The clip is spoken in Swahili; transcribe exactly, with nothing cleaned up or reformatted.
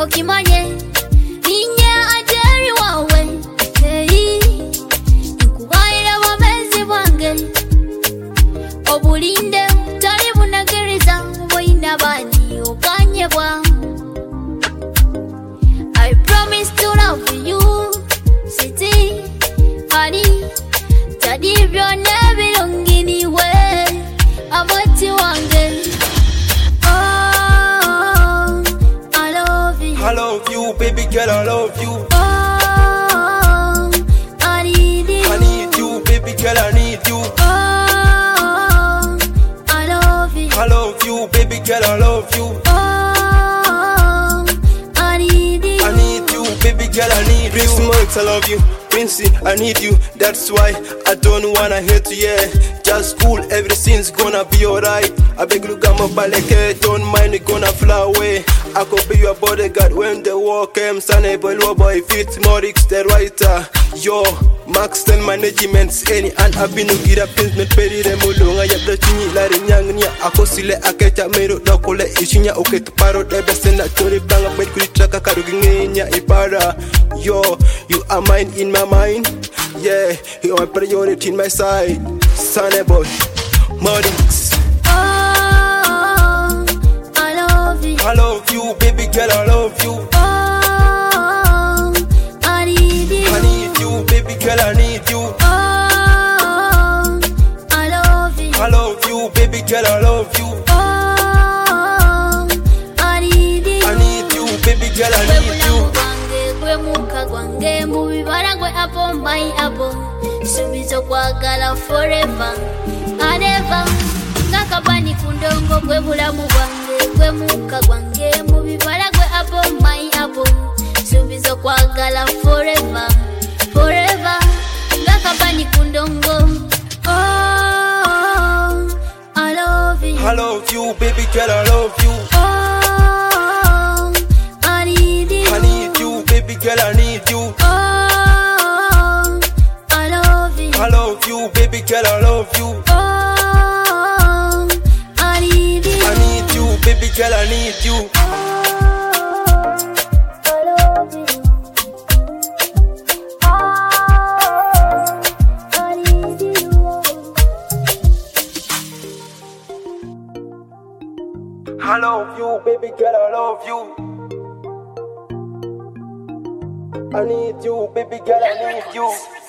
okimanye ninye ajeri wawe hey nkubaira wabezi bwange obulinde tali bunagiriza boyina bani okanyebwa. I promise to love you city honey tadi byonna bironginiwe aboti wange. Oh I love you, I love you baby girl, I love you. Oh I need you, I need you baby girl, I need you. Oh I love you, I love you baby girl, I love you. Oh I need you, I need you baby girl, I need you. Smokes, I love you. Princey, I need you, that's why I don't wanna hate you, yeah. Just cool, everything's gonna be alright. I beg you, come up, baleke, don't mind, you gonna fly away. I could be your bodyguard when the war came. Sunny boy, boy, fit Morix, the writer. Yo, Max, ten managements, any and I've been to get up in the petty, the mulunga, yet the chini, like young, akosile, aketa, made up, dokole, ishinya, okay, to paro, the best in that story, bang up, but could check a karuginia, ipara. Yo, you are mine in my mind, yeah, you are priority in my side. Sunny boy, Morix. Oh I love you, I love you, baby girl, I love you. Oh I need you, I need you, baby girl, I need you. Oh I love you, I love you, baby girl, I love you. Oh I need you, I need you, baby girl, I need you. Gwe muka gwange mubibara gwe apo my apo subizo kwagala forever and ever ngakabani kundongo gwe bulamu bwange gwe muka gwange mubibara gwe apo my apo subizo kwagala forever forever ngakabani kundongo. Oh I love you, I love you, baby girl, I love you. Oh I need you, I need you, baby girl, I need you. Oh I love you, I love you, baby girl, I love you. Oh I need you, I need you, baby girl, I need you. I love you, I need you. I love you, baby girl, I love you. I need you, baby girl, I need you.